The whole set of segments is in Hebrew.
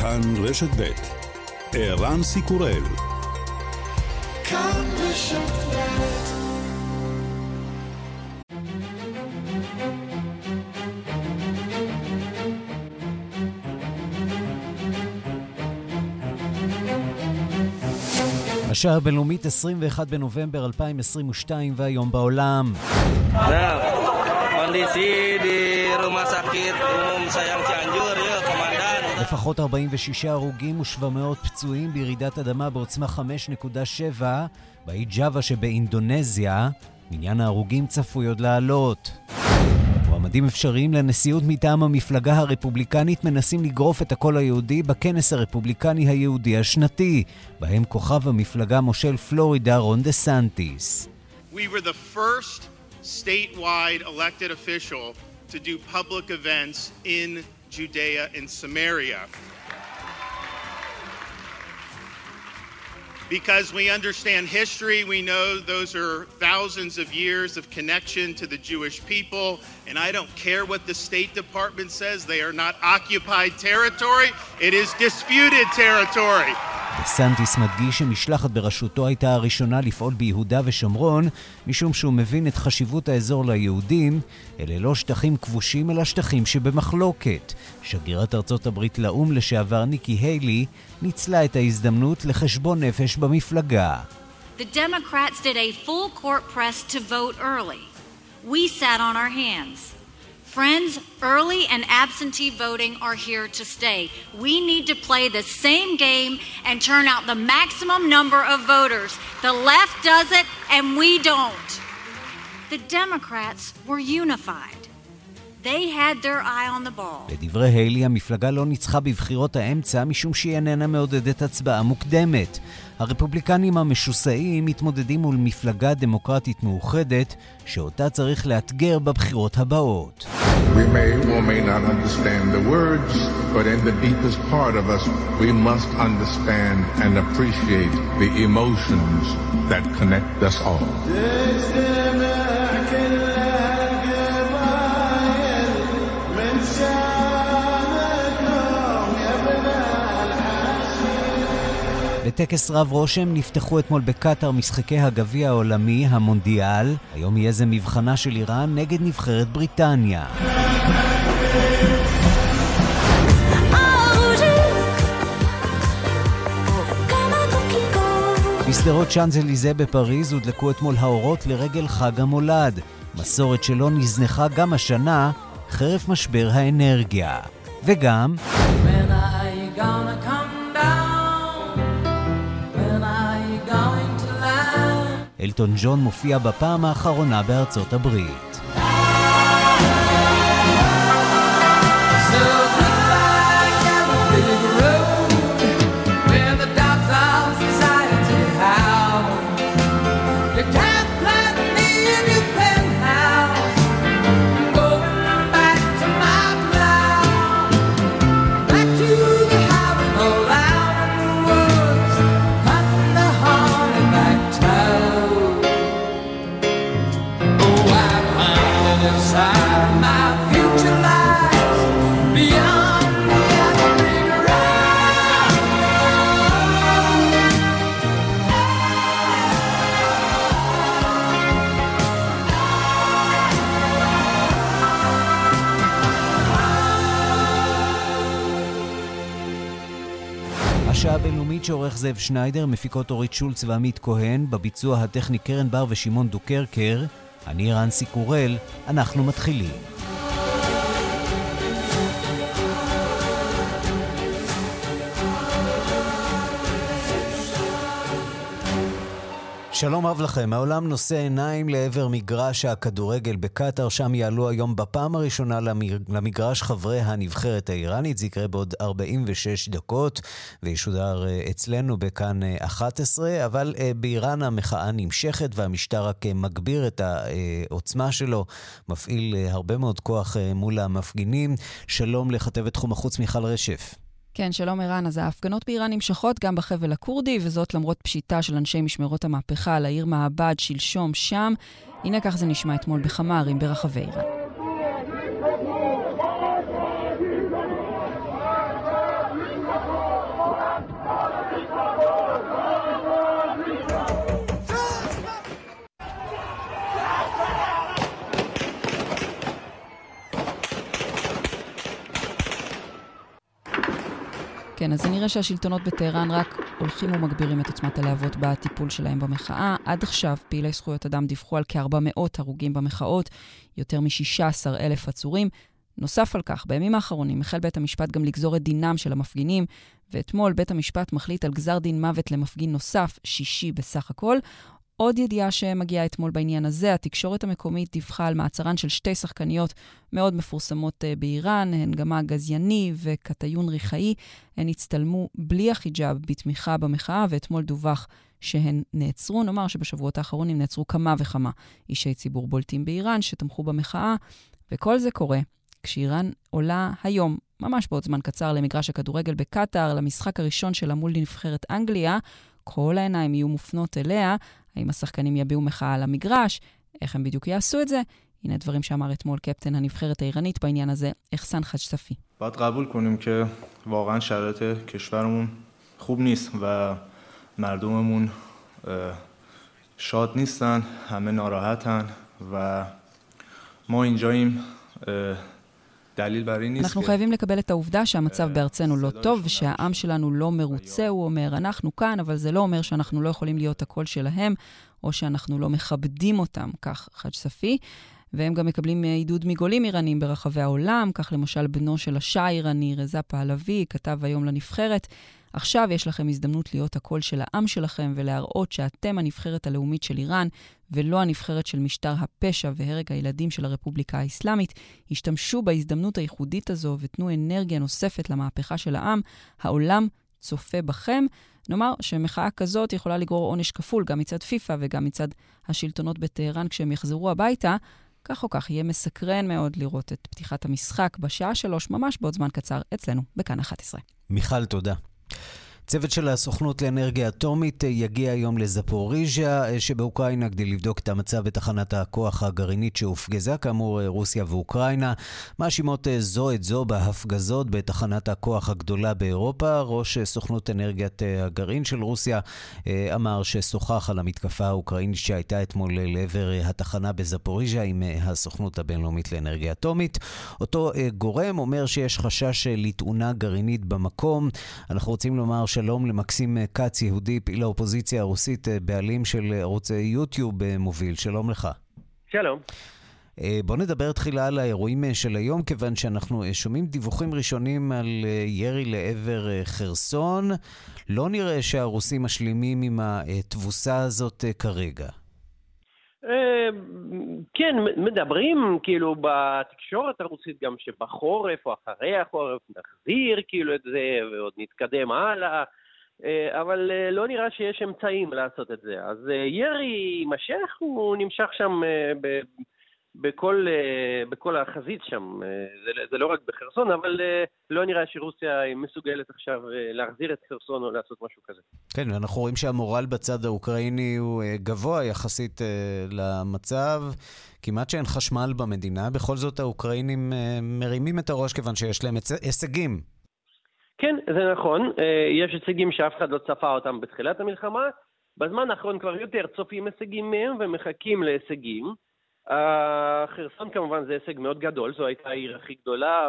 כאן רשת ב' ערן סיקורל. כאן רשת ב'. השעה הבינלאומית 21 בנובמבר 2022 והיום בעולם. Kondisi di rumah sakit umum Sayang Cianjur ya komandan. לפחות 46 הרוגים ו700 פצועים בירידת אדמה בעוצמה 5.7 באי ג'אווה שבאינדונזיה. מניין ההרוגים צפוי עוד לעלות. מועמדים אפשריים לנשיאות מטעם המפלגה הרפובליקנית מנסים לגרוף את הקול היהודי בכנס הרפובליקני היהודי השנתי, בהם כוכב המפלגה מושל פלורידה רון דה סנטיס. We were the first statewide elected official to do public events in Judea and Samaria. Because we understand history, we know those are thousands of years of connection to the Jewish people, and I don't care what the State Department says, they are not occupied territory, it is disputed territory. סנטיס מדגיש שמשלחת בראשותו הייתה הראשונה לפעול ביהודה ושומרון, משום שהוא מבין את חשיבות האזור ליהודים. אלה לא שטחים כבושים אלא שטחים שבמחלוקת. שגרירת ארצות הברית לאום לשעבר ניקי היילי ניצלה את ההזדמנות לחשבון נפש במפלגה. The Democrats did a full court press to vote early. We sat on our hands. Friends, early and absentee voting are here to stay. We need to play the same game and turn out the maximum number of voters. The left does it and we don't. The Democrats were unified. They had their eye on the ball. לדברי היילי, המפלגה לא ניצחה בבחירות האמצע משום שהיא איננה מעודדת הצבעה מוקדמת. הרפובליקנים המשוסעים מתמודדים מול מפלגה דמוקרטית מאוחדת שאותה צריך לאתגר בבחירות הבאות. We may or may not understand the words, but in the deepest part of us, we must understand and appreciate the emotions that connect us all. בטקס רב רושם נפתחו אתמול בקטר משחקי הגביע העולמי, המונדיאל. היום יהיה זה מבחנה של איראן נגד נבחרת בריטניה. בסדרות שאנזליזה בפריז הודלקו אתמול האורות לרגל חג המולד. מסורת שלא נזנחה גם השנה, חרף משבר האנרגיה. וגם אלטון ג'ון מופיע בפעם האחרונה בארצות הברית. השעה הבינלאומית שעורך זאב שניידר, מפיקות אורית שולץ ועמית כהן, בביצוע הטכני קרן בר ושמעון דוקרקר. אני ערן סיקורל, אנחנו מתחילים. שלום רב לכם, העולם נושא עיניים לעבר מגרש הכדורגל בקטר, שם יעלו היום בפעם הראשונה למגרש חברי הנבחרת האיראנית. זה יקרה בעוד 46 דקות וישודר אצלנו בכאן 11, אבל באיראן המחאה נמשכת והמשטר רק מגביר את העוצמה שלו, מפעיל הרבה מאוד כוח מול המפגינים. שלום לכתבת תחום החוץ מיכל רשף. כן, שלום ערן. אז ההפגנות באיראן נמשכות גם בחבל הכורדי, וזאת למרות פשיטה של אנשי משמרות המהפכה על העיר מעבד שלשום שם. הנה כך זה נשמע אתמול בכמה ערים ברחבי איראן. כן, אז זה נראה שהשלטונות בטהרן רק הולכים ומגבירים את עוצמת הלהבות בטיפול שלהם במחאה. עד עכשיו פעילי זכויות אדם דיווחו על כ-400 הרוגים במחאות, יותר מ-16,000 עצורים. נוסף על כך, בימים האחרונים החל בית המשפט גם לגזור את דינם של המפגינים, ואתמול בית המשפט מחליט על גזר דין מוות למפגין נוסף, 6 בסך הכל. עוד ידיעה שמגיעה אתמול בעניין הזה, התקשורת המקומית דיווחה על מעצרן של 2 שחקניות מאוד מפורסמות באיראן, הן גמה גזייני וקטיון ריחאי. הן הצטלמו בלי החיג'אב בתמיכה במחאה, ואתמול דווח שהן נעצרו. נאמר שבשבועות האחרונים נעצרו כמה וכמה אישי ציבור בולטים באיראן שתמכו במחאה, וכל זה קורה כשאיראן עולה היום, ממש בעוד זמן קצר, למגרש הכדורגל בקטר, למשחק הראשון שלה מול נבחרת אנגליה. כל העיניים יהיו מופנות אליה. האם השחקנים יביעו מחאה על המגרש? איך הם בדיוק יעשו את זה? הנה דברים שאמר אתמול קפטן הנבחרת האיראנית בעניין הזה, אחסן חג'ספי. باید قبول کنیم که واقعا شرایط کشورمون خوب نیست و مردممون شاد نیستن، همه ناراحتن و ما اینجاییم. אנחנו חייבים לקבל את העובדה שהמצב בארצנו לא טוב ושהעם שלנו לא מרוצה. הוא אומר, אנחנו כאן, אבל זה לא אומר שאנחנו לא יכולים להיות הקול שלהם, או שאנחנו לא מכבדים אותם, כך חג'ספי. והם גם מקבלים עידוד מגולים איראנים ברחבי העולם, כך למשל בנו של השאה האיראני, רזה פהלוי, כתב היום לנבחרת, עכשיו יש לכם הזדמנות להיות הקול של העם שלכם ולהראות שאתם הנבחרת הלאומית של איראן ולא הנבחרת של משטר הפשע והרג הילדים של הרפובליקה האסלאמית. השתמשו בהזדמנות הייחודית הזו ותנו אנרגיה נוספת למהפכה של העם. העולם צופה בכם. נאמר שמחאה כזאת יכולה לגרור עונש כפול גם מצד פיפה וגם מצד השלטונות בטהרן כשהם יחזרו הביתה. כך או כך יהיה מסקרן מאוד לראות את פתיחת המשחק בשעה 3 ממש בעוד זמן קצר אצלנו בכאן 11. מיכל, תודה. צוות של הסוכנות לאנרגיה אטומית יגיע היום לזפוריז'יה שבאוקראינה כדי לבדוק את המצב בתחנת הכוח הגרעינית שהופגזה, כאמור רוסיה ואוקראינה. מאשימות זו את זו בהפגזות בתחנת הכוח הגדולה באירופה. ראש סוכנות אנרגיית הגרעין של רוסיה אמר ששוחח על המתקפה האוקראינית שהייתה אתמול לעבר התחנה בזפוריז'יה עם הסוכנות הבינלאומית לאנרגיה אטומית. אותו גורם אומר שיש חשש לתאונה גרעינית במקום. אנחנו רוצים לומר שלום למקסים קץ, יהודי, פעיל האופוזיציה הרוסית, בעלים של ערוץ יוטיוב מוביל. שלום לך. שלום. בוא נדבר תחילה על האירועים של היום, כיוון שאנחנו שומעים דיווחים ראשונים על ירי לעבר חרסון. לא נראה שהרוסים משלימים עם התבוסה הזאת כרגע. כן, מדברים כאילו בתקשורת הרוסית גם שבחורף או אחרי החורף נחזיר כאילו את זה ועוד נתקדם הלאה, אבל לא נראה שיש אמצעים לעשות את זה. אז ירי יימשך, הוא נמשך שם בכל החזית שם, זה לא רק בחרסון, אבל לא נראה שרוסיה היא מסוגלת עכשיו להחזיר את חרסון או לעשות משהו כזה. כן, ואנחנו רואים שהמורל בצד האוקראיני הוא גבוה יחסית למצב, כמעט שאין חשמל במדינה, בכל זאת האוקראינים מרימים את הראש כיוון שיש להם הישגים. כן, זה נכון, יש הישגים שאף אחד לא צפה אותם בתחילת המלחמה, בזמן האחרון כבר יותר צופים הישגים מהם ומחכים להישגים. חרסון כמובן זה הישג מאוד גדול, זו הייתה העיר הכי גדולה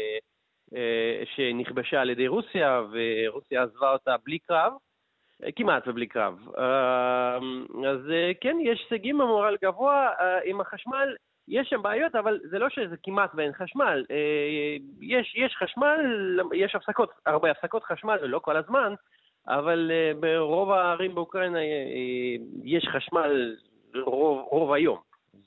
שנכבשה על ידי רוסיה, ורוסיה עזבה אותה בלי קרב, כמעט ובלי קרב. אז כן, יש הישגים במורל גבוה. עם החשמל יש שם בעיות, אבל זה לא שזה כמעט ואין חשמל. יש חשמל, יש הפסקות, הרבה הפסקות חשמל, לא כל הזמן, אבל ברוב הערים באוקראינה יש חשמל רוב היום.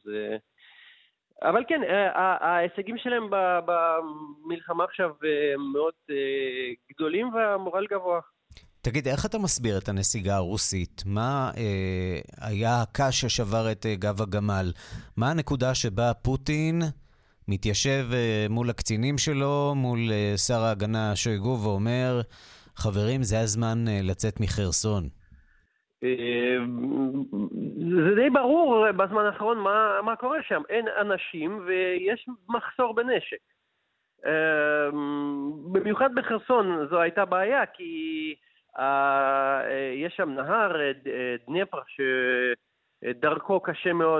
אבל כן, ההישגים שלהם במלחמה עכשיו מאוד גדולים והמורל גבוה. תגיד, איך אתה מסביר את הנסיגה הרוסית? מה היה הקש ששבר את גב הגמל? מה הנקודה שבה פוטין מתיישב מול הקצינים שלו, מול שר ההגנה שויגו ואומר, חברים, זה הזמן לצאת מחרסון? זה די ברור בזמן האחרון מה קורה שם. אין אנשים ויש מחסור בנשק. במיוחד בחרסון זו הייתה בעיה, כי יש שם נהר דניפר שדרכו קשה מאוד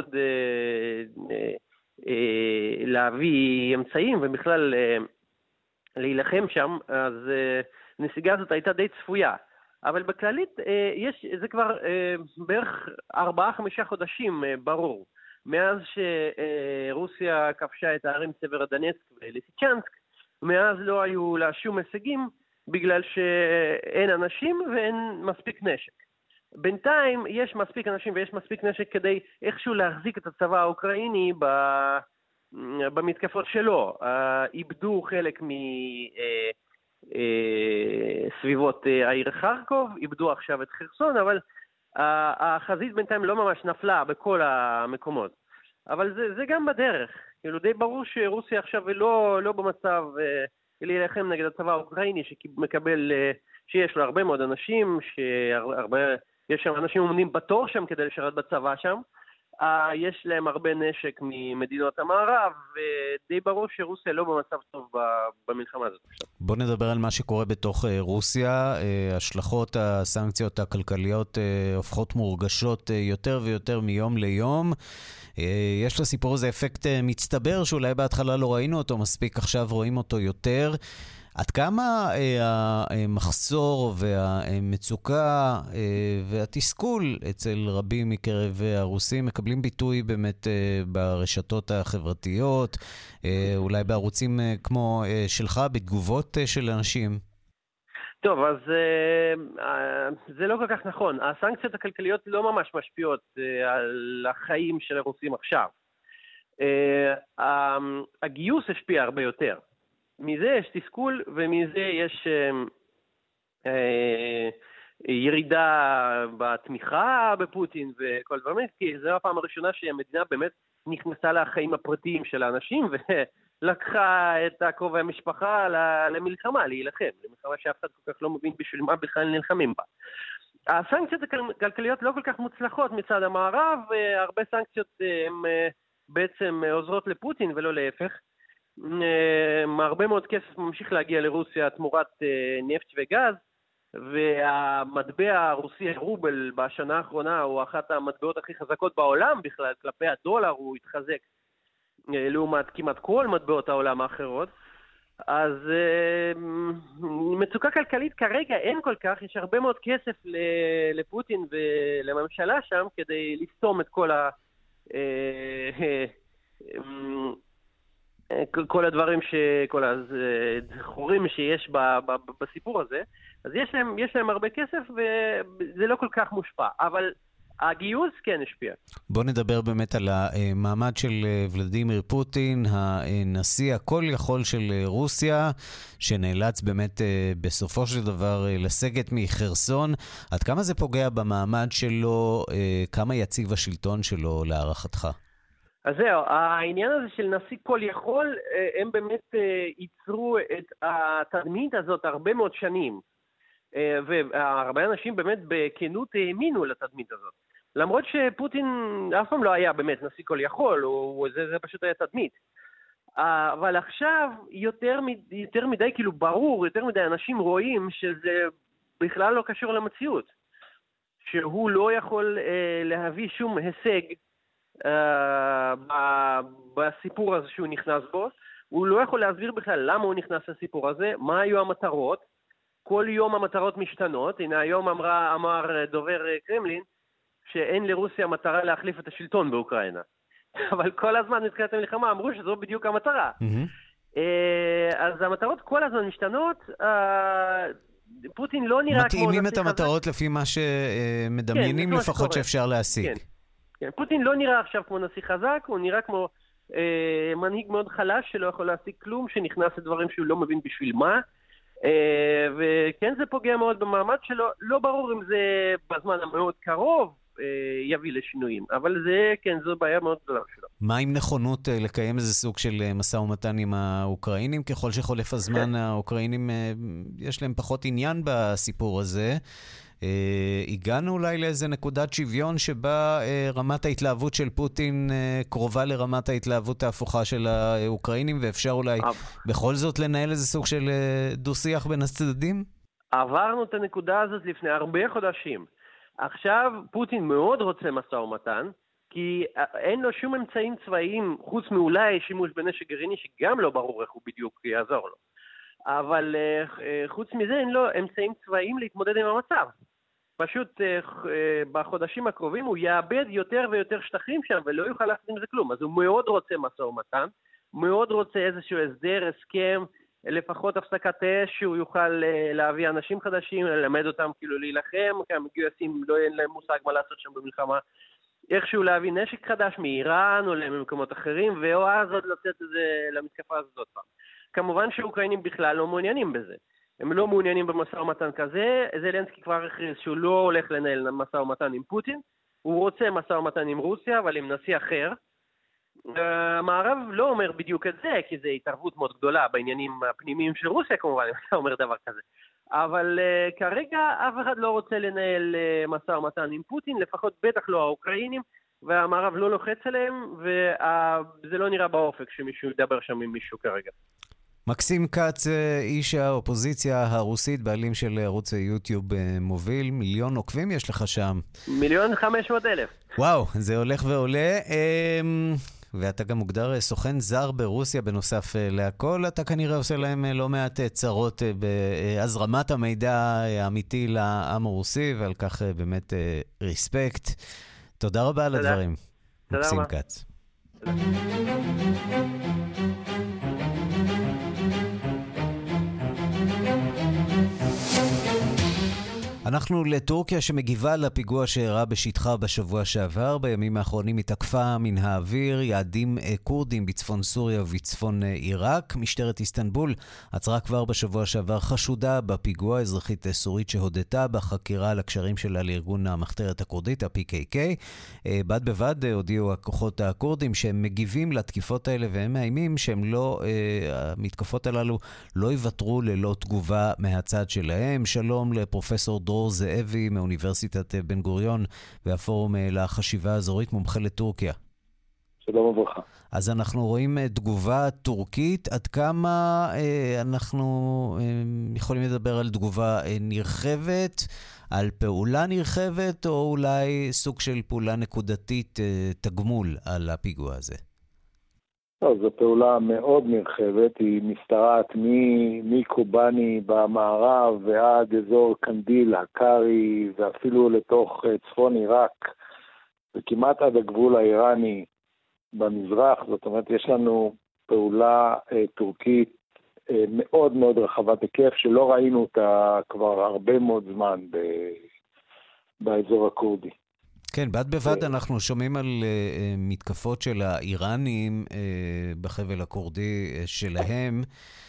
להביא אמצעים ובכלל להילחם שם. אז הנסיגה הזאת הייתה די צפויה. אבל בכללית זה כבר בערך 4-5 חודשים ברור. מאז שרוסיה כבשה את הערים סברודונסק וליסיצ'נסק, מאז לא היו לה שום הישגים, בגלל שאין אנשים ואין מספיק נשק. בינתיים יש מספיק אנשים ויש מספיק נשק כדי איכשהו להחזיק את הצבא האוקראיני במתקפות שלו. איבדו חלק מסביבות העיר חרקוב, איבדו עכשיו את חרסון, אבל החזית בינתיים לא ממש נפלה בכל המקומות. אבל זה גם בדרך. כאילו די ברור שרוסיה עכשיו לא במצב להילחם נגד הצבא האוקראיני שמקבל, שיש לו הרבה מאוד אנשים, יש שם אנשים עומדים בתור שם כדי לשרת בצבא שם, יש להם הרבה נשק ממדינות המערב, ודי ברור שרוסיה לא במצב טוב במלחמה הזאת. בוא נדבר על מה שקורה בתוך רוסיה. השלכות הסנקציות הכלכליות הופכות מורגשות יותר ויותר מיום ליום. יש לסיפור הזה אפקט מצטבר שאולי בהתחלה לא ראינו אותו מספיק, עכשיו רואים אותו יותר. עד כמה המחסור והמצוקה והתסכול אצל רבים מקרב הרוסים מקבלים ביטוי באמת ברשתות החברתיות, אולי בערוצים כמו שלך, בתגובות של אנשים? טוב, אז זה לא כל כך נכון. הסנקציות הכלכליות לא ממש משפיעות על החיים של הרוסים עכשיו. הגיוס השפיע הרבה יותר. מזה יש תסכול, ומזה יש ירידה בתמיכה בפוטין וכל דברים, כי זו הפעם הראשונה שהמדינה באמת נכנסה לחיים הפרטיים של האנשים, ולקחה את הכובע המשפחה למלחמה, להילחם, למלחמה שאף אחד כל כך לא מבין בשביל מה בכלל נלחמים בה. הסנקציות הכלכליות לא כל כך מוצלחות מצד המערב, והרבה סנקציות הן בעצם עוזרות לפוטין ולא להפך. הרבה מאוד כסף ממשיך להגיע לרוסיה תמורת נפט וגז, והמטבע הרוסי רובל בשנה האחרונה הוא אחת המטבעות הכי חזקות בעולם בכלל, כלפי הדולר הוא התחזק לעומת כמעט כל מטבעות העולם האחרות. אז מצוקה כלכלית כרגע אין כל כך, יש הרבה מאוד כסף לפוטין ולממשלה שם כדי לסתום את כל הדברים, כל הזכורים שיש בסיפור הזה. אז יש להם הרבה כסף וזה לא כל כך מושפע, אבל הגיוס כן השפיע. בוא נדבר באמת על המעמד של ולדימיר פוטין, הנשיא הכל יכול של רוסיה, שנאלץ באמת בסופו של דבר לסגת מחרסון. עד כמה זה פוגע במעמד שלו, כמה יציב השלטון שלו להערכתך? אז זהו, העניין הזה של נשיא כל יכול, הם באמת ייצרו את התדמית הזאת הרבה מאוד שנים. והרבה אנשים באמת בכנות האמינו לתדמית הזאת. למרות שפוטין אף פעם לא היה באמת נשיא כל יכול, זה פשוט היה תדמית. אבל עכשיו יותר מדי כאילו ברור, יותר מדי אנשים רואים שזה בכלל לא קשור למציאות. שהוא לא יכול להביא שום הישג בסיפור הזה שהוא נכנס בו. הוא לא יכול להסביר בכלל למה הוא נכנס לסיפור הזה, מה היו המטרות. כל יום המטרות משתנות. הנה היום אמר דובר קרמלין שאין לרוסיה מטרה להחליף את השלטון באוקראינה. אבל כל הזמן מתחילת המלחמה אמרו שזו בדיוק המטרה. אז המטרות כל הזמן משתנות. פוטין לא נראה כמו... מתאימים את המטרות לפי מה שמדמיינים לפחות שאפשר להשיג. כן. פוטין לא נראה עכשיו כמו נשיא חזק, הוא נראה כמו מנהיג מאוד חלש שלא יכול להשיג כלום, שנכנס לדברים שהוא לא מבין בשביל מה. וכן זה פוגע מאוד במעמד שלו, לא ברור אם זה בזמן המאוד קרוב יביא לשינויים, אבל זה כן, זו בעיה מאוד גדולה שלו. מה עם נכונות לקיים איזה סוג של משא ומתן עם האוקראינים? ככל שחולף הזמן האוקראינים יש להם פחות עניין בסיפור הזה. הגענו אולי לאיזה נקודת שוויון שבה רמת ההתלהבות של פוטין קרובה לרמת ההתלהבות ההפוכה של האוקראינים, ואפשר אולי בכל זאת לנהל איזה סוג של דו-שיח בין הצדדים? עברנו את הנקודה הזאת לפני הרבה חודשים. עכשיו פוטין מאוד רוצה משא ומתן, כי אין לו שום אמצעים צבאיים חוץ מאולי שימוש בנשק גרעיני שגם לא ברור איך הוא בדיוק יעזור לו. אבל חוץ מזה אין לו אמצעים צבאיים להתמודד עם המצב. פשוט בחודשים הקרובים הוא יאבד יותר ויותר שטחים שם ולא יוכל לעשות עם זה כלום. אז הוא מאוד רוצה משא ומתן, מאוד רוצה איזשהו הסדר, הסכם, לפחות הפסקת אש, שהוא יוכל להביא אנשים חדשים, ללמד אותם כאילו להילחם, כי המגויסים לא אין להם מושג מה לעשות שם במלחמה, איכשהו להביא נשק חדש מאיראן או ממקומות אחרים, ואז עוד לצאת למתקפה הזאת עוד פעם. כמובן שהאוקראינים בכלל לא מעוניינים בזה. הם לא מעוניינים במשא ומתן כזה, זלנסקי כבר הכריז שהוא לא הולך לנהל משא ומתן עם פוטין, הוא רוצה משא ומתן עם רוסיה, אבל עם נשיא אחר. המערב לא אומר בדיוק את זה, כי זה התערבות מאוד גדולה בעניינים הפנימיים של רוסיה כמובן, אם אתה אומר דבר כזה. אבל כרגע אף אחד לא רוצה לנהל משא ומתן עם פוטין, לפחות בטח לא האוקראינים, והמערב לא לוחץ עליהם, וזה לא נראה באופק שמישהו ידבר שם עם מישהו כרגע. מקסים קץ, איש האופוזיציה הרוסית, בעלים של ערוץ יוטיוב מוביל, 1,000,000 עוקבים יש לך שם. 1,500,000. וואו, זה הולך ועולה. ואתה גם מוגדר סוכן זר ברוסיה בנוסף להכל. אתה כנראה עושה להם לא מעט צרות בהזרמת המידע האמיתי לעם הרוסי, ועל כך באמת ריספקט. תודה רבה על הדברים. מקסים קץ. אנחנו לטורקיה שמגיבה לפיגוע שאירע בשטחה בשבוע שעבר. בימים האחרונים התקפה מן האוויר יעדים קורדים בצפון סוריה ובצפון עיראק. משטרת איסטנבול עצרה כבר בשבוע שעבר חשודה בפיגוע, אזרחית סורית שהודתה בחקירה על הקשרים שלה לארגון המחתרת הקורדית, ה-PKK. בד בבד הודיעו הכוחות הקורדים שהם מגיבים לתקיפות האלה, והם מאיימים שהם לא, המתקפות הללו לא יוותרו ללא תגובה מהצד שלהם. שלום לפרופסור דרור זאבי מאוניברסיטת בן גוריון והפורום לחשיבה האזורית, מומחה לטורקיה. שלום וברכה. אז אנחנו רואים תגובה טורקית. עד כמה אנחנו יכולים לדבר על תגובה נרחבת, על פעולה נרחבת, או אולי סוג של פעולה נקודתית תגמול על הפיגוע הזה? זו פעולה מאוד נרחבת, היא משתרעת מקובני במערב ועד אזור קנדיל, הקרי, ואפילו לתוך צפון עיראק, וכמעט עד הגבול האיראני במזרח. זאת אומרת, יש לנו פעולה טורקית מאוד מאוד רחבת היקף, שלא ראינו אותה כבר הרבה מאוד זמן באזור הקורדי. כן, בד בבד אנחנו שומעים על מתקפות של האיראנים בחבל הקורדי שלהם.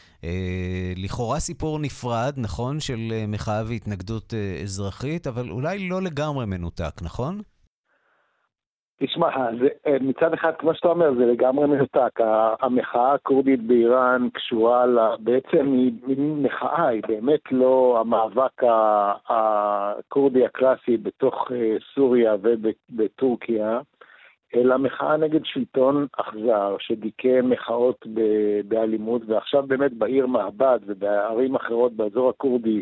לכאורה סיפור נפרד, נכון? של מחאה והתנגדות אזרחית, אבל אולי לא לגמרי מנותק, נכון? תשמע, מצד אחד, כמו שאתה אומר, זה לגמרי מנותק. המחאה הקורדית באיראן קשורה בעצם היא מחאה, היא באמת לא המאבק הקורדי הקלאסי בתוך סוריה ובטורקיה, אלא מחאה נגד שלטון אכזר שדיכא מחאות באלימות, ועכשיו באמת בעיר מעבד ובערים אחרות באזור הקורדי,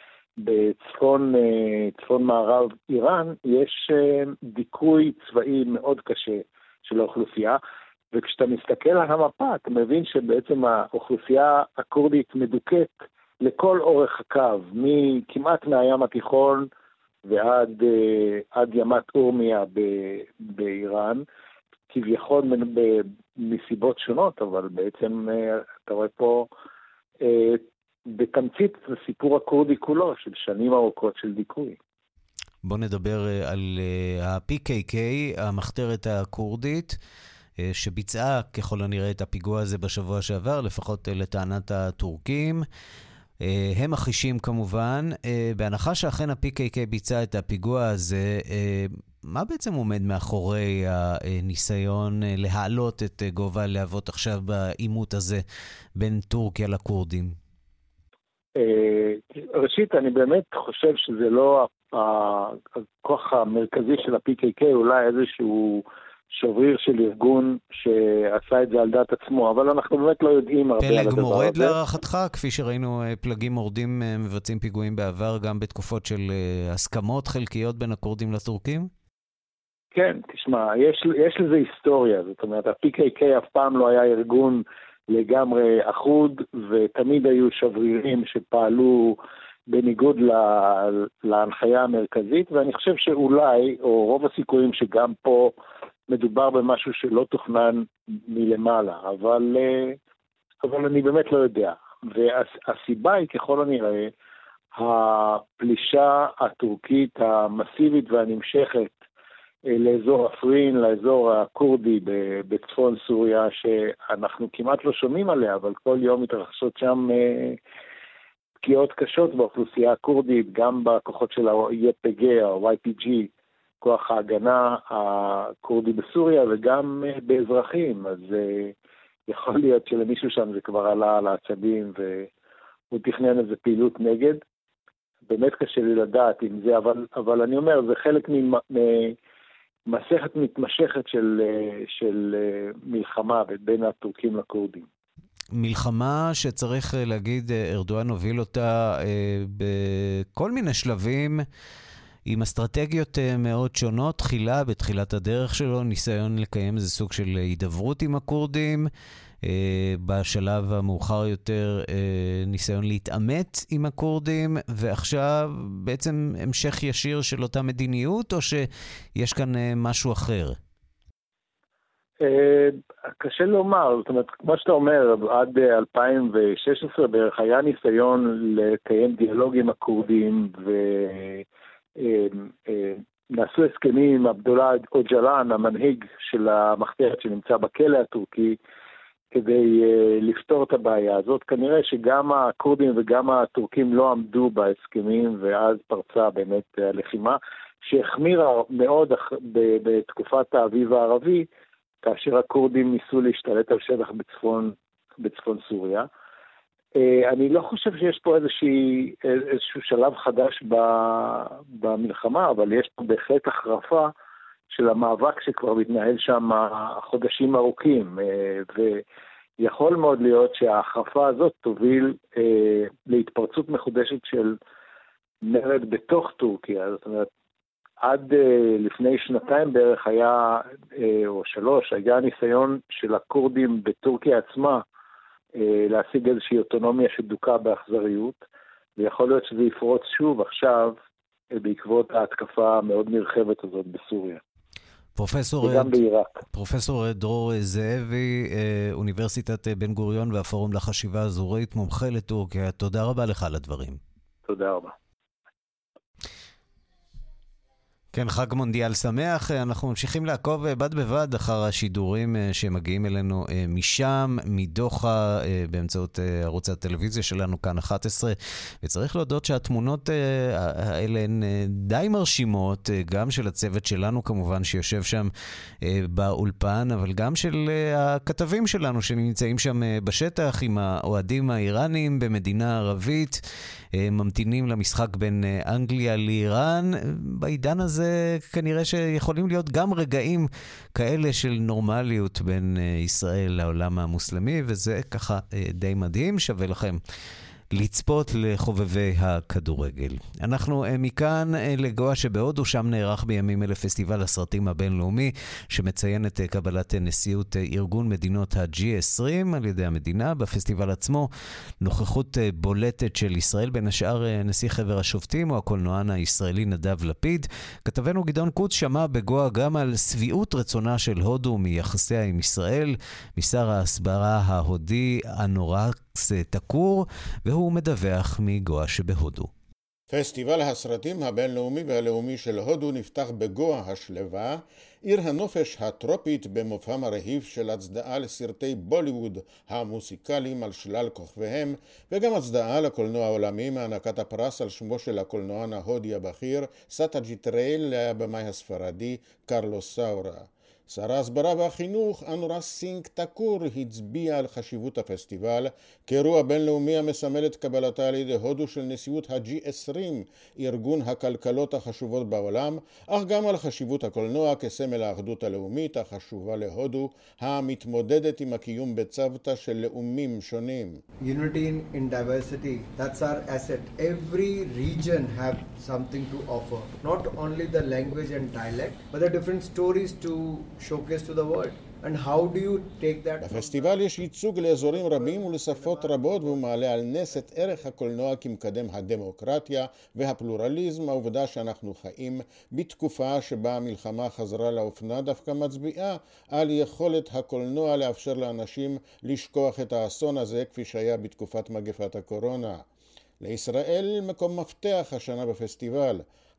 בצפון מערב איראן, יש דיכוי צבאי מאוד קשה של האוכלוסייה, וכשאתה מסתכל על המפה, אתה מבין שבעצם האוכלוסייה הקורדית מדוכאת לכל אורך הקו, כמעט מהים התיכון ועד ימת אורמיה באיראן, כביכול מסיבות שונות, אבל בעצם אתה רואה פה בתמצית זה סיפור הקורדי כולו, של שנים ארוכות של דיכוי. בוא נדבר על ה-PKK, המחתרת הקורדית, שביצעה ככל הנראה את הפיגוע הזה בשבוע שעבר, לפחות לטענת הטורקים. הם מחישים כמובן, בהנחה שאכן ה-PKK ביצע את הפיגוע הזה, מה בעצם עומד מאחורי הניסיון להעלות את גובה הלהבות עכשיו בעימות הזה בין טורקיה לקורדים? ראשית, אני באמת חושב שזה לא הכוח המרכזי של ה-PKK, אולי איזשהו שבריר של ארגון שעשה את זה על דעת עצמו, אבל אנחנו באמת לא יודעים הרבה על הדבר הזה. פלג מורד להערכתך, כפי שראינו פלגים מורדים מבצעים פיגועים בעבר, גם בתקופות של הסכמות חלקיות בין הקורדים לטורקים? כן, תשמע, יש לזה היסטוריה, זאת אומרת, ה-PKK אף פעם לא היה ארגון לגמרי אחוד, ותמיד היו שברירים שפעלו בניגוד להנחיה המרכזית, ואני חושב שאולי, או רוב הסיכויים שגם פה מדובר במשהו שלא תוכנן מלמעלה, אבל אני באמת לא יודע. והסיבה היא ככל הנראה, הפלישה הטורקית המסיבית והנמשכת לאזור אפרין, לאזור הקורדי בצפון סוריה, שאנחנו כמעט לא שומעים עליה, אבל כל יום מתרחשות שם פגיעות קשות באוכלוסייה הקורדית, גם בכוחות של ה-YPG או YPG, כוח ההגנה הקורדי בסוריה, וגם באזרחים. אז יכול להיות שלמישהו שם זה כבר עלה על העצבים, והוא תכנן איזה פעילות נגד. באמת קשה לי לדעת אם זה, אבל אני אומר, זה חלק ממסכת מתמשכת של מלחמה בין הטורקים לקורדים. מלחמה שצריך להגיד, ארדואן הוביל אותה בכל מיני שלבים, עם אסטרטגיות מאוד שונות. תחילה, בתחילת הדרך שלו, ניסיון לקיים איזה סוג של הידברות עם הקורדים, בשלב המאוחר יותר ניסיון להתאמת עם הקורדים, ועכשיו בעצם המשך ישיר של אותה מדיניות, או שיש כאן משהו אחר? קשה לומר, זאת אומרת, כמו שאתה אומר, עד 2016 בערך היה ניסיון לקיים דיאלוג עם הקורדים, נעשו הסכמים עם עבדוללה אוג'לן, המנהיג של המחתרת שנמצא בכלא הטורקי, כדי לפתור את הבעיה הזאת. כנראה שגם הקורדים וגם הטורקים לא עמדו בהסכמים, ואז פרצה באמת הלחימה, שהחמירה מאוד בתקופת האביב הערבי, כאשר הקורדים ניסו להשתלט על שטח בצפון סוריה. אני לא חושב שיש פה איזשהו שלב חדש במלחמה, אבל יש פה בהחלט החרפה של המאבק שכבר מתנהל שם חודשים ארוכים, ויכול מאוד להיות שההחרפה הזאת תוביל להתפרצות מחודשת של מרד בתוך טורקיה. זאת אומרת, עד לפני שנתיים בערך היה, או 3, היה ניסיון של הקורדים בטורקיה עצמה להשיג איזושהי אוטונומיה שדוקה באכזריות, ויכול להיות שזה יפרוץ שוב עכשיו בעקבות ההתקפה המאוד נרחבת הזאת בסוריה. וגם בעיראק. פרופסור דרור זאבי, אוניברסיטת בן גוריון והפורום לחשיבה האזורית, מומחה לטורקיה, תודה רבה לך על הדברים. תודה רבה. כן, חג מונדיאל שמח. אנחנו ממשיכים לעקוב בד בבד אחר השידורים שמגיעים אלינו משם, מדוחה, באמצעות ערוץ הטלוויזיה שלנו כאן 11, וצריך להודות שהתמונות האלה הן די מרשימות, גם של הצוות שלנו כמובן שיושב שם באולפן, אבל גם של הכתבים שלנו שנמצאים שם בשטח עם האוהדים האיראנים במדינה ערבית, ממתינים למשחק בין אנגליה לאיראן. בעידן הזה כנראה שיכולים להיות גם רגעים כאלה של נורמליות בין ישראל לעולם המוסלמי, וזה ככה די מדהים, שווה לכם לצפות לחובבי הכדורגל. אנחנו מכאן לגואה שבהודו, שם נערך בימים אלה פסטיבל הסרטים הבינלאומי, שמציין את קבלת נשיאות ארגון מדינות ה-G20 על ידי המדינה. בפסטיבל עצמו נוכחות בולטת של ישראל, בין השאר נשיא חבר השופטים או הקולנוען הישראלי נדב לפיד. כתבנו גדעון קוץ שמע בגואה גם על סביעות רצונה של הודו מיחסיה עם ישראל, משר ההסברה ההודי אנורקס טקור, והוא מדווח מגואה שבהודו. פסטיבל הסרטים הבינלאומי והלאומי של הודו נפתח בגואה השלווה, עיר הנופש הטרופית, במופע מרהיב של הצדעה לסרטי בוליווד המוסיקליים על שלל כוכביהם, וגם הצדעה לקולנוע העולמי מענקת הפרס על שמו של הקולנוען ההודי הבכיר סטאג'יט ריי לבמאי הספרדי קרלוס סאורה. שר ההסברה והחינוך אנורקס סינג טקור הצביע על חשיבות הפסטיבל כאירוע בינלאומי המסמל את קבלתה על ידי הודו של נשיאות ה-G20, ארגון הכלכלות החשובות בעולם, אך גם על חשיבות הקולנוע כסמל האחדות הלאומית החשובה להודו, המתמודדת עם הקיום בצוותא של לאומים שונים. Unity in diversity, that's our asset. Every region have something to offer. Not only the language and dialect, but the different stories to showcase to the world. And how do you take that? בפסטיבל יש ייצוג לאזורים רבים ולשפות רבות, והוא מעלה על נס את ערך הקולנוע כמקדם הדמוקרטיה והפלורליזם. העובדה שאנחנו חיים בתקופה שבה המלחמה חזרה לאופנה דווקא מצביעה על יכולת הקולנוע לאפשר לאנשים לשכוח את האסון הזה כפי שהיה בתקופת מגפת הקורונה. לישראל מקום מפתח השנה בפסטיבל.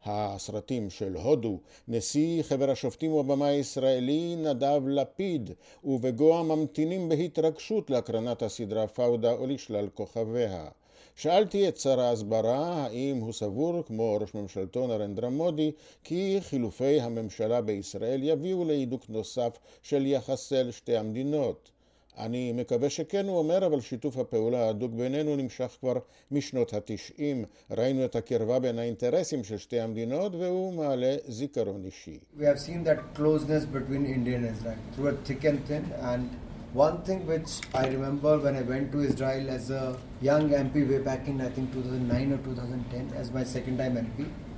הסרטים של הודו, נשיא חבר השופטים ובמאי הישראלי נדב לפיד, ובגואה ממתינים בהתרגשות להקרנת הסדרה פאודה ולשלל כוכביה. שאלתי את שר ההסברה האם הוא סבור, כמו ראש ממשלתו נרנדרה מודי, כי חילופי הממשלה בישראל יביאו להידוק נוסף של יחסי שתי המדינות. אני מקווה שכן, הוא אומר, אבל שיתוף הפעולה ההדוק בינינו נמשך כבר משנות ה-90. ראינו את הקרבה בין האינטרסים של שתי המדינות, והוא מעלה זיכרון אישי. We have seen that closeness between India and Israel through a thick and thin, and one thing which I remember when I went to Israel as a young MP way back in I think 2009 or 2010 as my second time MP,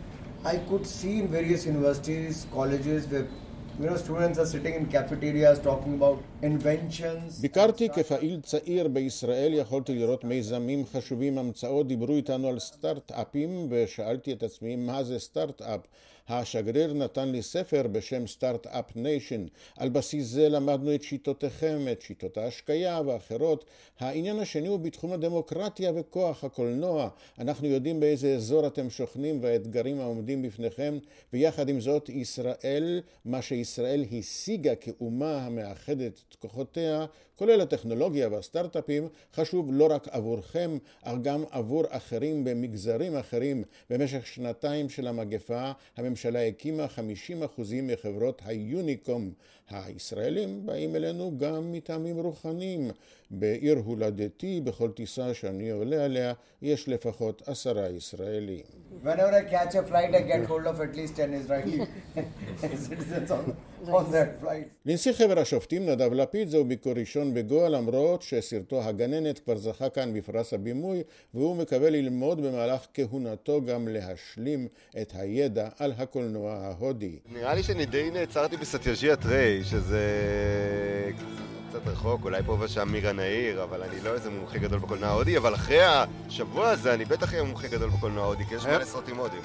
I could see in various universities, colleges where students are sitting in cafeterias talking about inventions. ביקרתי כפעיל צעיר בישראל, יכולתי לראות מיזמים חשובים, המצאות, דיברו איתנו על סטארט-אפים, ושאלתי את עצמי מה זה סטארט-אפ. השגריר נתן לי ספר בשם סטארט-אפ ניישן. על בסיס זה למדנו את שיטותיכם, את שיטות ההשקיה ואחרות. העניין השני הוא בתחום הדמוקרטיה וכוח הקולנוע. אנחנו יודעים באיזה אזור אתם שוכנים והאתגרים העומדים בפניכם, ויחד עם זאת ישראל, מה שישראל השיגה כאומה המאחדת את כוחותיה, כולל הטכנולוגיה והסטארט-אפים, חשוב לא רק עבורכם, אך גם עבור אחרים במגזרים אחרים. במשך שנתיים של המגפה, הממשלה הקימה 50% מחברות היוניקום. הישראלים באים אלינו גם מטעמים רוחניים. בעיר הולדתי, בכל טיסה שאני עולה עליה, יש לפחות 10 ישראלים. Whenever I catch a flight, I get hold of at least 10 Israeli citizens on that flight. לנשיא חבר השופטים נדב לפיד זהו ביקור ראשון בגואה, למרות שסרטו הגננת כבר זכה כאן בפרס הבימוי, והוא מקווה ללמוד במהלך כהונתו גם להשלים את הידע על הקולנוע ההודי. נראה לי שאני די נעצרתי בסטייג'יית ריי, שזה קצת רחוק, אולי פה ושם מירה נעיר, אבל אני לא איזה מומחה גדול בקולנוע ההודי, אבל אחרי השבוע הזה אני בטח אהיה מומחה גדול בקולנוע ההודי, כי יש מלא סרטים הודיים.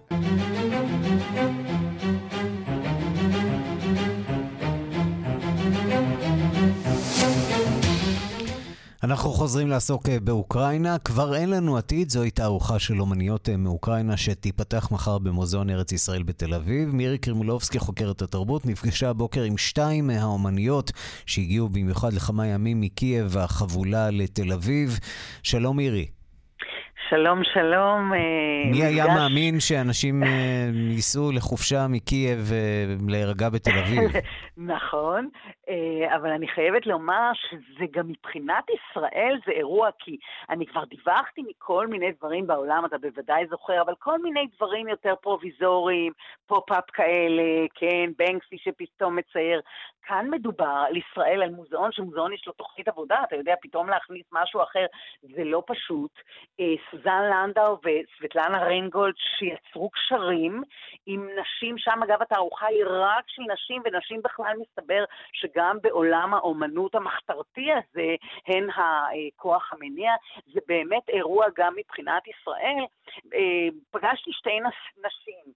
אנחנו חוזרים לעסוק באוקראינה. כבר אין לנו עתיד, זוהי תערוכה של אומניות מאוקראינה שתיפתח מחר במוזיאון ארץ ישראל בתל אביב. מירי קרימולובסקי, חוקרת התרבות, נפגשה הבוקר עם 2 מהאומניות שהגיעו במיוחד לכמה ימים מקייב החבולה לתל אביב. שלום מירי. שלום, שלום. מי היה מאמין שאנשים ייסעו לחופשה מקייב להירגע בתל אביב? נכון, אבל אני חייבת לומר שזה גם מבחינת ישראל זה אירוע, כי אני כבר דיווחתי מכל מיני דברים בעולם, אתה בוודאי זוכר, אבל כל מיני דברים יותר פרוביזוריים, פופ-אפ כאלה, כן, בנקסי שפתאום מצייר. כאן מדובר על ישראל, על מוזיאון, שמוזיאון יש לו תוכנית עבודה, אתה יודע, פתאום להכניס משהו אחר, זה לא פשוט. סוזן לנדאו וסבטלנה ריינגולד שיצרו קשרים עם נשים, שם אגב התערוכה היא רק של נשים, ונשים בכלל מסתבר שגם בעולם האומנות המחתרתי הזה, הן הכוח המניע, זה באמת אירוע גם מבחינת ישראל. פגשתי 2 נשים,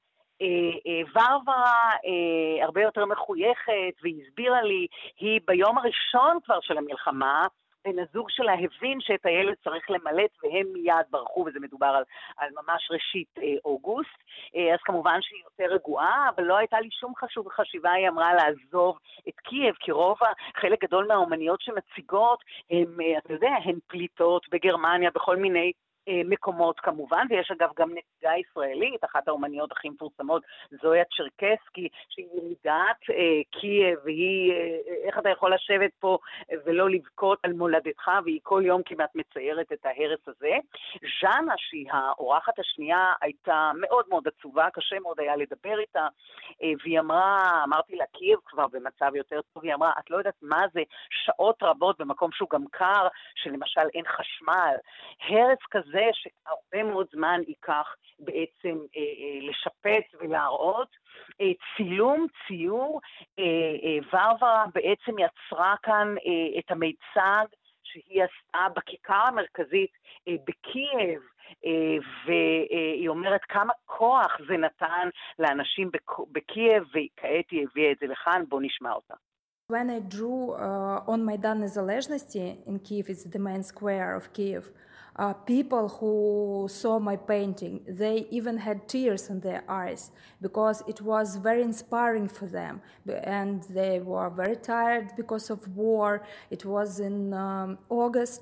ורברה הרבה יותר מחויכת, והיא הסבירה לי, היא ביום הראשון כבר של המלחמה, בן הזוג שלה הבין שאת הילד צריך למלט, והם מיד ברחו, וזה מדובר על ממש ראשית אוגוסט. אז כמובן שהיא יותר רגועה, אבל לא הייתה לי שום חשיבה, היא אמרה לעזוב את קייב, כי חלק גדול מהאומניות שמציגות, אתה יודע, הן פליטות בגרמניה, בכל מיני מקומות כמובן, ויש אגב גם נציגה ישראלית, אחת האומניות הכי מפורסמות, זויה צ'רקסקי, שהיא ילידת קייב, והיא, איך אתה יכול לשבת פה ולא לבכות על מולדתך, והיא כל יום כמעט מציירת את ההרס הזה. ז'אנה, שהיא האורחת השנייה, הייתה מאוד מאוד עצובה, קשה מאוד היה לדבר איתה, והיא אמרה, אמרתי לה, קייב כבר במצב יותר טוב, היא אמרה, את לא יודעת מה זה, שעות רבות במקום שהוא גם קר, שלמשל אין חשמל, הרס כזה שהרבה מאוד זמן ייקח בעצם לשפץ ולהראות, צילום, ציור, ורברה בעצם יצרה כאן את המיצג שהיא עשתה בכיכר המרכזית בקייב, והיא אומרת כמה כוח זה נתן לאנשים בקייב, וכעת היא הביאה את זה לכאן, בוא נשמע אותה. When I drew on Maidan Nezalezhnosti in Kyiv, it's the main square of Kyiv, people who saw my painting, they even had tears in their eyes because it was very inspiring for them, and they were very tired because of war. It was in August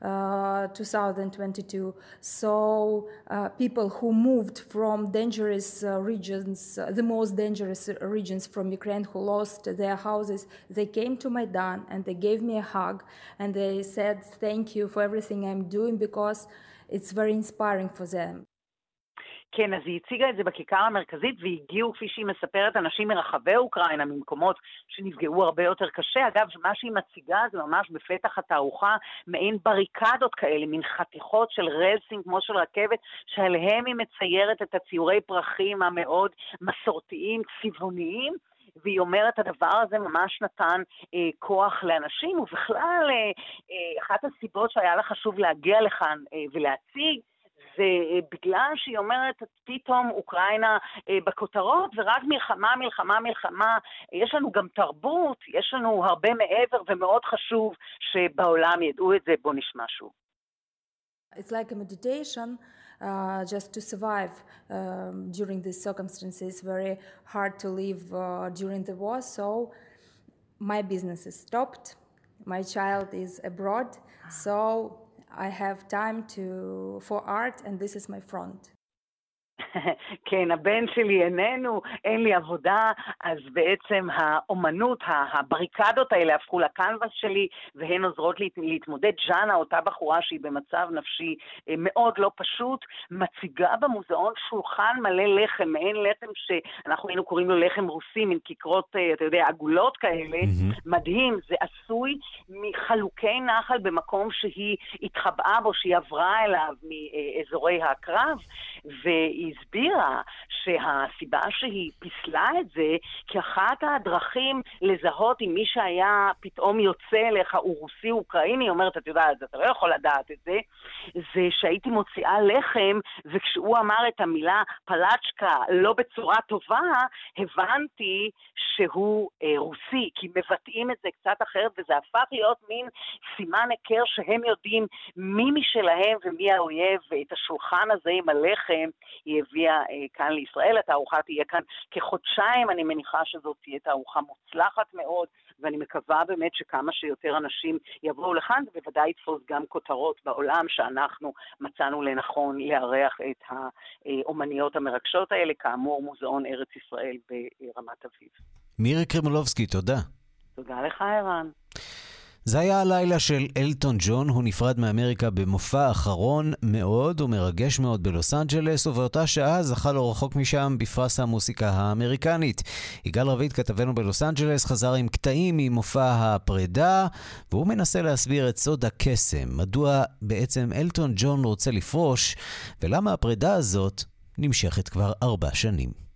2022. So people who moved from dangerous regions, the most dangerous regions from Ukraine, who lost their houses, they came to Maidan and they gave me a hug and they said thank you for everything I'm doing because it's very inspiring for them. כן, אז היא הציגה את זה בכיכר המרכזית, והגיעו, כפי שהיא מספרת, אנשים מרחבי אוקראינה, ממקומות שנפגעו הרבה יותר קשה. אגב, מה שהיא מציגה זה ממש בפתח התערוכה, מעין בריקדות כאלה, מין חתיכות של רלסינג, כמו של רכבת, שעליהם היא מציירת את הציורי פרחים המאוד מסורתיים, צבעוניים, והיא אומרת, הדבר הזה ממש נתן כוח לאנשים, ובכלל, אחת הסיבות שהיה לה חשוב להגיע לכאן ולהציג, זה בגלל שהיא אומרת, פתאום אוקראינה בכותרות, ורק מלחמה, מלחמה, מלחמה, יש לנו גם תרבות, יש לנו הרבה מעבר, ומאוד חשוב שבעולם ידעו את זה. בוא נשמע שוב. It's like a meditation, just to survive during these circumstances. Very hard to live during the war, so my business is stopped. My child is abroad, so I have time for art, and this is my front. כן, הבן שלי איננו, אין לי עבודה, אז בעצם האומנות, הבריקדות האלה הפכו לקנבס שלי, והן עוזרות להתמודד. ג'אנה, אותה בחורה שהיא במצב נפשי מאוד לא פשוט, מציגה במוזיאון שולחן מלא לחם, מעין לחם שאנחנו היינו קוראים לו לחם רוסי, מן כיכרות, אתה יודע, עגולות כאלה, מדהים, זה עשוי מחלוקי נחל במקום שהיא התחבאה בו, שהיא עברה אליו מאזורי הקרב, והיא הסבירה שהסיבה שהיא פיסלה את זה, כי אחת הדרכים לזהות אם מי שהיה פתאום יוצא אליך הוא רוסי אוקראיני, היא אומרת, את יודעת, אתה לא יכול לדעת את זה, זה שהייתי מוציאה לחם, וכשהוא אמר את המילה פלצ'קה לא בצורה טובה, הבנתי שהוא רוסי, כי מבטאים את זה קצת אחרת, וזה הפך להיות מין סימן הכר שהם יודעים מי משלהם ומי האויב, ואת השולחן הזה עם הלחם היא הביאה כאן לישראל. התערוכה תהיה כאן כחודשיים, אני מניחה שזאת תהיה תערוכה מוצלחת מאוד, ואני מקווה באמת שכמה שיותר אנשים יבואו לכאן, ובוודאי יתפוס גם כותרות בעולם שאנחנו מצאנו לנכון לארח את האומניות המרגשות האלה, כאמור מוזיאון ארץ ישראל ברמת אביב. מירי קרימולובסקי, תודה. תודה לך, ערן. זה היה הלילה של אלטון ג'ון, הוא נפרד מאמריקה במופע אחרון מאוד ומרגש מאוד בלוס אנג'לס, ובאותה שעה זכה לא רחוק משם בפרס המוסיקה האמריקנית. יגאל רביד, כתבנו בלוס אנג'לס, חזר עם קטעים ממופע הפרידה, והוא מנסה להסביר את סוד הקסם, מדוע בעצם אלטון ג'ון רוצה לפרוש, ולמה הפרידה הזאת נמשכת כבר 4 שנים.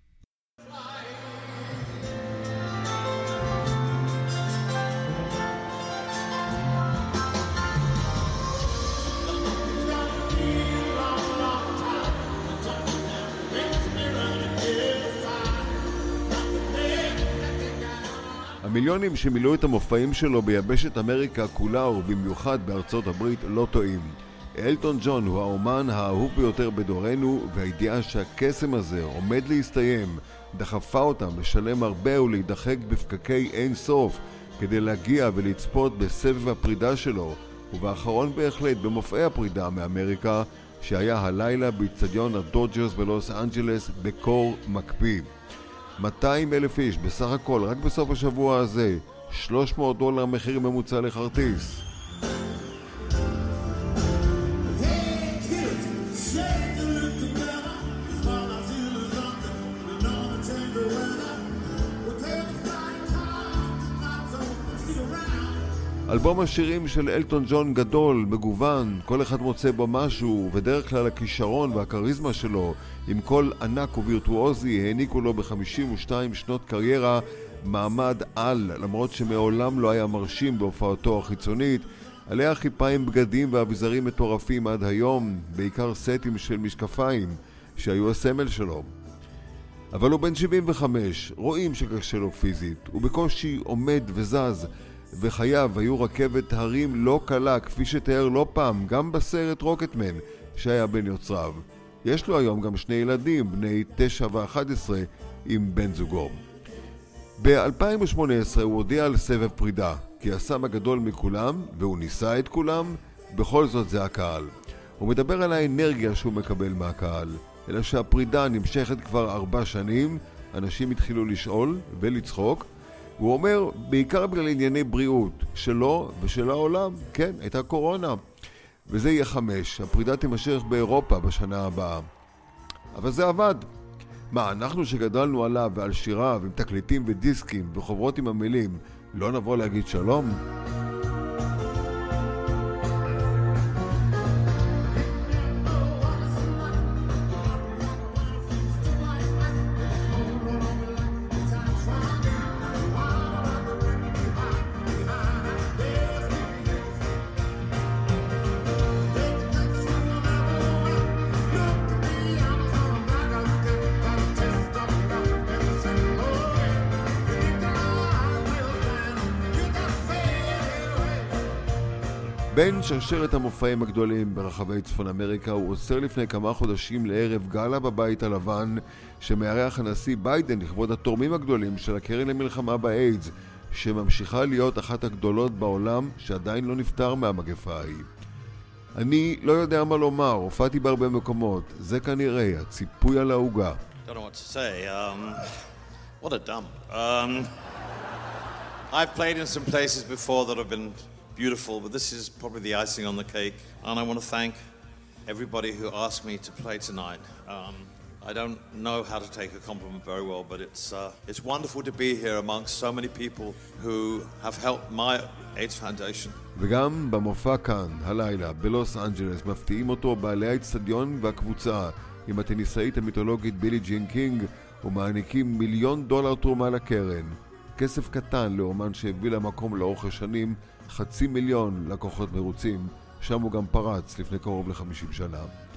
המיליונים שמילאו את המופעים שלו ביבשת אמריקה כולה ובמיוחד בארצות הברית לא טועים. אלטון ג'ון הוא האומן האהוב ביותר בדורנו, והידיעה שהקסם הזה עומד להסתיים דחפה אותם לשלם הרבה ולהידחק בפקקי אין סוף כדי להגיע ולצפות בסבב הפרידה שלו, ובאחרון בהחלט במופעי הפרידה מאמריקה שהיה הלילה באצטדיון הדודג'רס בלוס אנג'לס בקור מקפיא. 200,000 איש בסך הכל רק בסוף השבוע הזה, $300 מחיר ממוצע לכרטיס. אלבום השירים של אלטון ג'ון גדול, מגוון, כל אחד מוצא בו משהו, ודרך כלל הכישרון והקריזמה שלו, עם קול ענק ווירטואוזי, העניקו לו ב-52 שנות קריירה מעמד על, למרות שמעולם לא היה מרשים בהופעתו החיצונית, עליה חיפה עם בגדים ואביזרים מטורפים עד היום, בעיקר סטים של משקפיים, שהיו הסמל שלו. אבל הוא בן 75, רואים שקשה לו פיזית, הוא בקושי עומד וזז, וחייו היו רכבת הרים לא קלה, כפי שתיאר לא פעם, גם בסרט רוקטמן, שהיה בין יוצריו. יש לו היום גם שני ילדים, בני 9 ו-11, עם בן זוגו. ב-2018 הוא הודיע על סבב פרידה, כי הסם הגדול מכולם, והוא ניסה את כולם, בכל זאת זה הקהל. הוא מדבר על האנרגיה שהוא מקבל מהקהל, אלא שהפרידה נמשכת כבר 4 שנים, אנשים התחילו לשאול ולצחוק, הוא אומר, בעיקר בגלל ענייני בריאות, שלו ושל העולם, כן, הייתה קורונה. וזה יהיה 5, הפרידה תימשך באירופה בשנה הבאה. אבל זה עבד. מה, אנחנו שגדלנו עליו ועל שיריו, עם תקליטים ודיסקים וחוברות עם המילים, לא נבוא להגיד שלום? בין שרשרת המופעים הגדולים ברחבי צפון אמריקה, הוא עוצר לפני כמה חודשים לערב גאלה בבית הלבן שמארח הנשיא ביידן לכבוד התורמים הגדולים של הקרן למלחמה באיידס, שממשיכה להיות אחת הגדולות בעולם שעדיין לא נפטר מהמגפה ההיא. אני לא יודע מה לומר, הופעתי בהרבה מקומות, זה כנראה הציפוי על העוגה. Don't know what to say. What a dump. I've played in some places before that have been beautiful, but this is probably the icing on the cake. And I want to thank everybody who asked me to play tonight. I don't know how to take a compliment very well, but it's wonderful to be here amongst so many people who have helped my AIDS Foundation. וגם במופע כאן, הלילה, בלוס אנג'לס, מפתיעים אותו בעלי האצטדיון והקבוצה עם הטניסאית המיתולוגית בילי ג'ין קינג, ומעניקים $1,000,000 תרומה לקרן. כסף קטן לאומן שהביא למקום לאורך השנים, 500,000 לקוחות מרוצים, שם הוא גם פרץ לפני קרוב ל-50 שנה.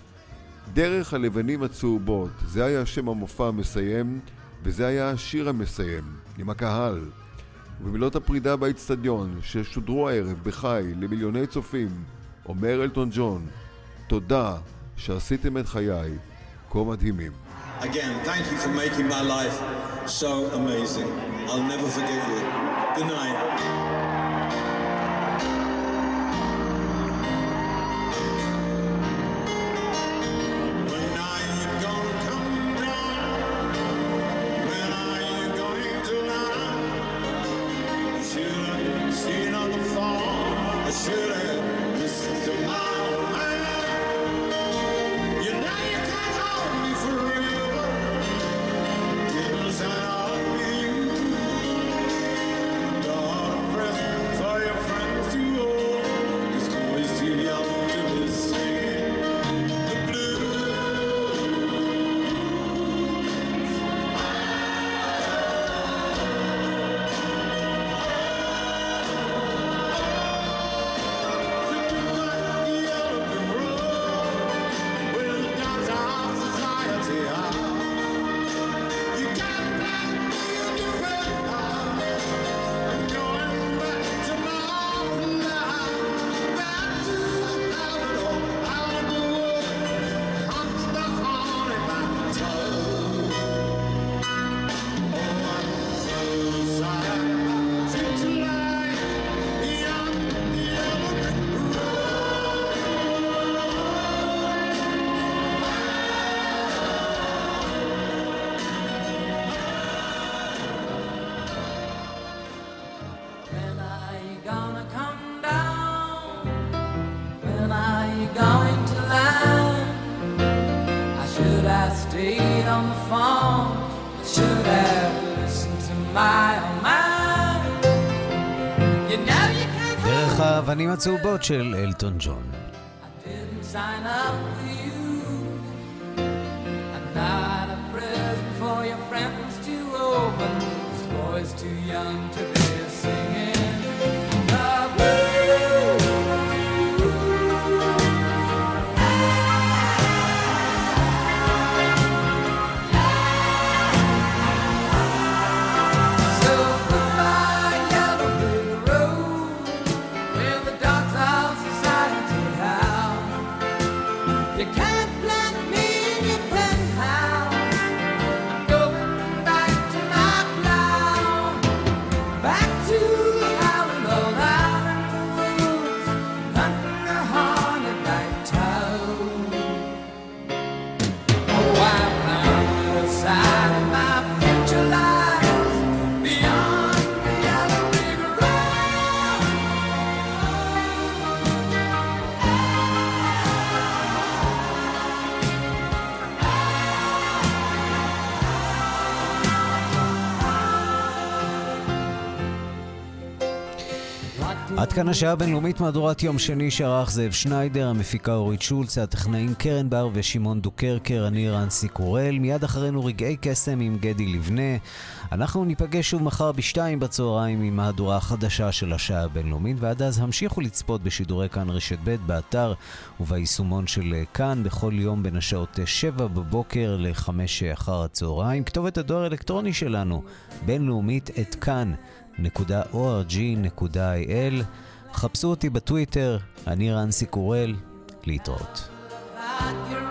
דרך הלבנים הצהובות, זה היה שם המופע המסיים, וזה היה השיר המסיים, עם הקהל. ובמילות הפרידה באצטדיון, ששודרו הערב בחי למיליוני צופים, אומר אלטון ג'ון, תודה שעשיתם את חיי כה מדהימים. Again, thank you for making my life so amazing. I'll never forget you. Good night. דרך דרך האבנים הצהובות של אלטון ג'ון. Sign up for you. I'm not a present for your friends to open. This boy's too young to be singing the blues. So goodbye, yellow brick road, where the dogs of society howl. You can't plant me in your penthouse. I'm going back to my plow, back to the howling old island woods, hunting a haunted night town. Oh, I found a side of my future lies beyond the yellow brick road. עד כאן השעה הבינלאומית, מהדורת יום שני שערך זאב שניידר, המפיקה אורית שולץ, הטכנאים קרן בר ושמעון דוקרקר, אני רנסי קורל. מיד אחרינו רגעי קסם עם גדי לבנה. אנחנו ניפגש שוב מחר ב14:00 עם מהדורה החדשה של השעה הבינלאומית, ועד אז המשיכו לצפות בשידורי כאן רשת ב' באתר וביישומון של כאן בכל יום בין השעות 7 בבוקר ל5 אחר הצהריים. כתובת הדואר האלקטרוני שלנו bינלאומית@kan.org.il. חפשו אותי בטוויטר, אני רנסי קורל. להתראות.